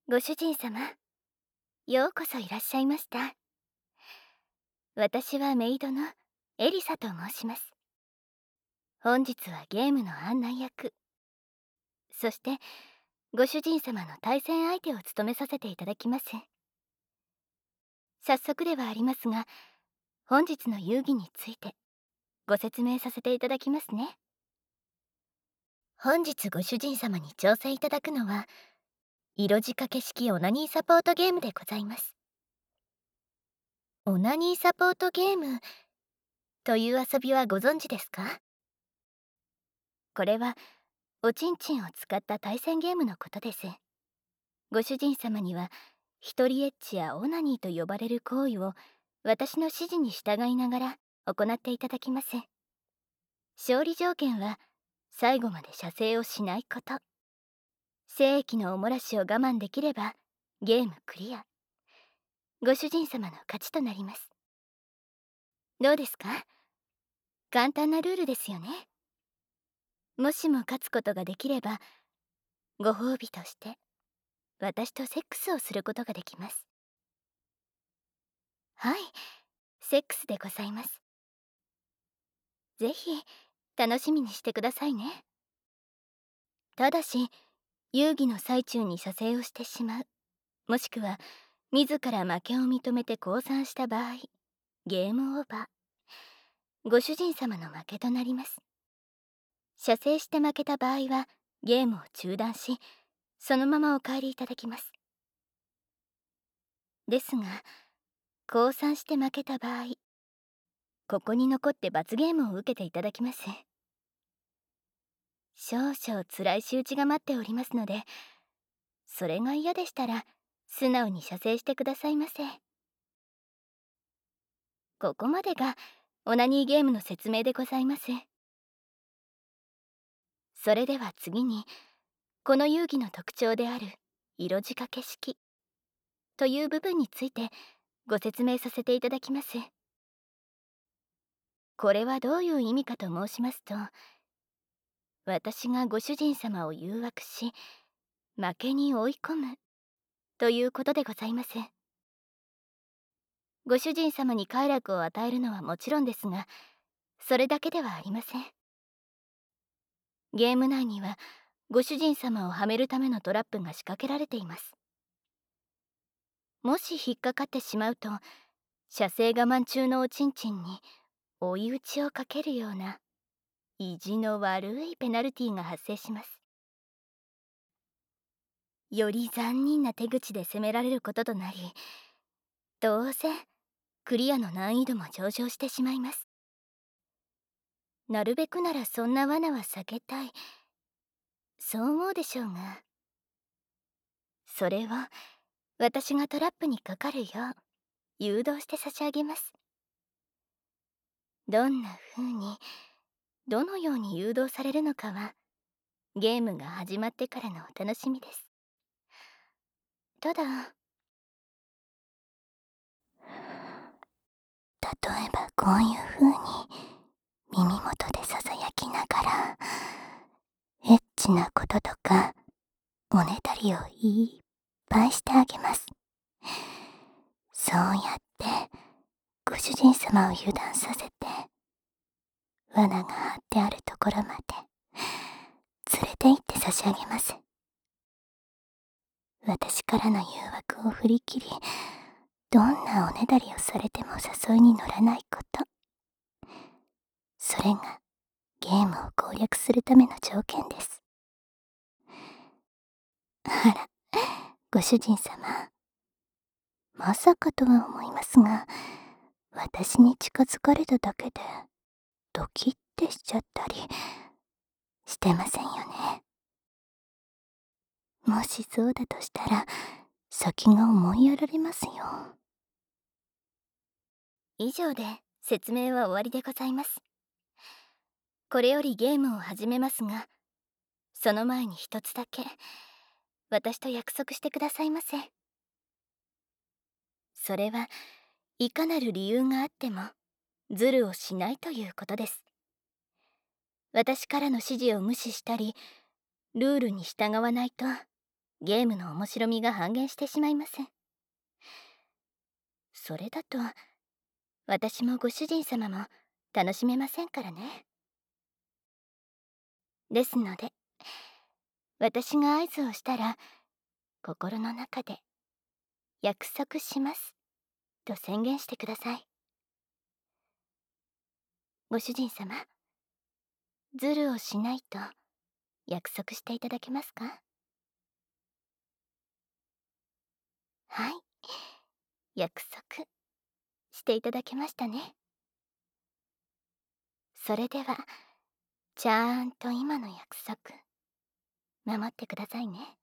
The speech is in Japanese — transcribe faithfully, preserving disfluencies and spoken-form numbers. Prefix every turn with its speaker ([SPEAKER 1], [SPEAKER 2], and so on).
[SPEAKER 1] ご主人様、ようこそいらっしゃいました。私はメイドのエリサと申します。本日はゲームの案内役、そしてご主人様の対戦相手を務めさせていただきます。早速ではありますが、本日の遊戯についてご説明させていただきますね。本日ご主人様に挑戦いただくのは、色仕掛け式オナニーサポートゲームでございます。オナニーサポートゲームという遊びはご存知ですか？これはおちんちんを使った対戦ゲームのことです。ご主人様には一人エッチやオナニーと呼ばれる行為を私の指示に従いながら行っていただきます。勝利条件は最後まで射精をしないこと。精液のおもらしを我慢できればゲームクリア。ご主人様の勝ちとなります。どうですか？簡単なルールですよね。もしも勝つことができれば、ご褒美として私とセックスをすることができます。はい、セックスでございます。ぜひ楽しみにしてくださいね。ただし、遊戯の最中に射精をしてしまう、もしくは自ら負けを認めて降参した場合、ゲームオーバー。ご主人様の負けとなります。射精して負けた場合はゲームを中断し、そのままお帰りいただきます。ですが、降参して負けた場合、ここに残って罰ゲームを受けていただきます。少々辛い仕打ちが待っておりますので、それが嫌でしたら素直に射精してくださいませ。ここまでがオナニーゲームの説明でございます。それでは次に、この遊戯の特徴である色仕掛け式という部分についてご説明させていただきます。これはどういう意味かと申しますと、私がご主人様を誘惑し負けに追い込むということでございます。ご主人様に快楽を与えるのはもちろんですが、それだけではありません。ゲーム内にはご主人様をはめるためのトラップが仕掛けられています。もし引っかかってしまうと、射精我慢中のおちんちんに追い打ちをかけるような意地の悪いペナルティーが発生します。より残忍な手口で攻められることとなり、当然クリアの難易度も上昇してしまいます。なるべくならそんな罠は避けたい、そう思うでしょうが、それを私がトラップにかかるよう誘導して差し上げます。どんな風に、どのように誘導されるのかはゲームが始まってからのお楽しみです。ただ、例えばこういう風に耳元でささやきながらエッチなこととかおねだりをいっぱいしてあげます。そうやってご主人様を油断させて、罠が張ってあるところまで連れて行って差し上げます。私からの誘惑を振り切り、どんなおねだりをされても誘いに乗らないこと、それがゲームを攻略するための条件です。あら、ご主人様、まさかとは思いますが、私に近づかれただけでドキッてしちゃったりしてませんよね。もしそうだとしたら先が思いやられますよ。以上で説明は終わりでございます。これよりゲームを始めますが、その前に一つだけ私と約束してくださいませ。それはいかなる理由があってもズルをしないということです。私からの指示を無視したりルールに従わないとゲームの面白みが半減してしまいます。それだと私もご主人様も楽しめませんからね。ですので、私が合図をしたら心の中で約束しますと宣言してください。ご主人様、ズルをしないと約束していただけますか？はい、約束していただけましたね。それではちゃんと今の約束守ってくださいね。